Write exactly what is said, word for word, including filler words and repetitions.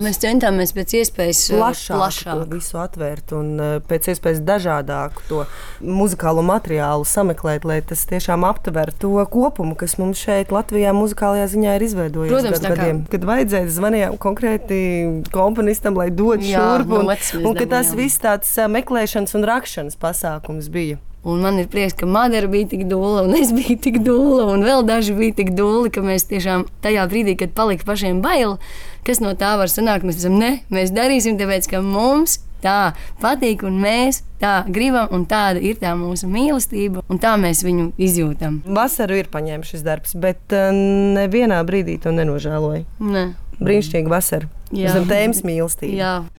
Mēs centāmies pēc iespējas plašāk, plašāk. to visu atvērt un pēc iespējas dažādāku to muzikālo materiālu sameklēt, lai tas tiešām aptver to kopumu, kas mums šeit Latvijā muzikālajā ziņā ir izveidojies. Protams, tā kā- gadiem. Kad vajadzēja, zvanījām konkrēti komponistam, lai dod Jā, šurp, un, notis mēs un ka tas dabījām. viss tāds ā, meklēšanas un rakšanas pasākums bija. Un man ir prieks, ka Madara bija tik dūla, un es biju tik dūla, un vēl daži bija tik dūli, ka mēs tiešām tajā brīdī, kad palika pašiem bail, kas no tā var sanākt, mēs esam, ne, mēs darīsim, tāpēc, ka mums tā patīk, un mēs tā gribam, un tāda ir tā mūsu mīlestība, un tā mēs viņu izjūtam. Vasaru ir paņēmis šis darbs, bet uh, nevienā brīdī to nenožēloju. Ne. Brīnišķīga vasara. Jā. Zem tēmas mīlestība. Jā.